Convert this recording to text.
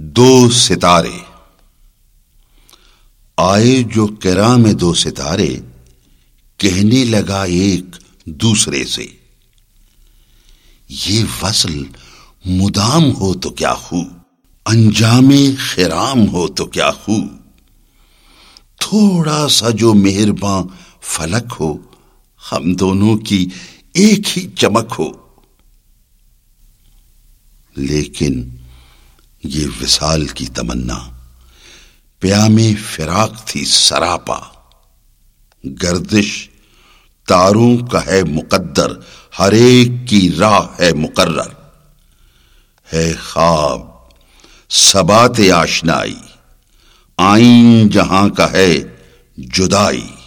दो सितारे। आए जो किरा में दो सितारे, कहने लगा एक दूसरे से, ये वसल मुदाम हो तो क्या हू, अंजामे खिराम हो तो क्या हू। थोड़ा सा जो मेहरबान फलक हो, हम दोनों की एक ही चमक हो। लेकिन ये विसाल की तमन्ना प्यामे फिराक थी सरापा। गर्दिश तारों का है मुकद्दर, हर एक की राह है मुकर्रर। है ख्वाब सबाते आशनाई, आईन जहां का है जुदाई।